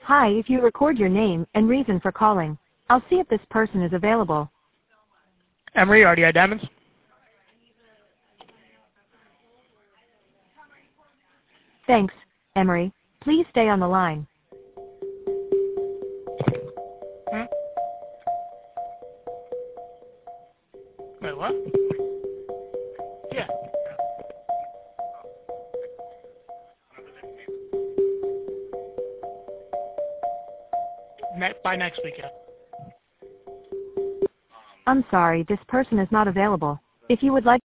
Hi, if you record your name and reason for calling, I'll see if this person is available. Emery, RDI Diamonds. Thanks, Emery. Please stay on the line. Wait, what? Yeah. By next weekend. I'm sorry, this person is not available. If you would like